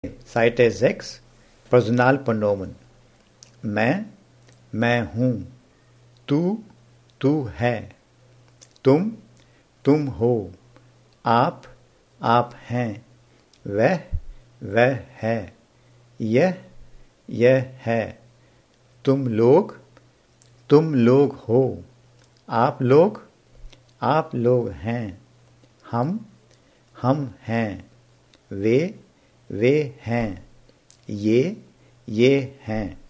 Seite 6, Personalpronomen. मैं हूँ। तू है। तुम हो। आप हैं। वह है। यह है। तुम लोग हो। आप लोग हैं। हम हैं। वे हैं। ये हैं।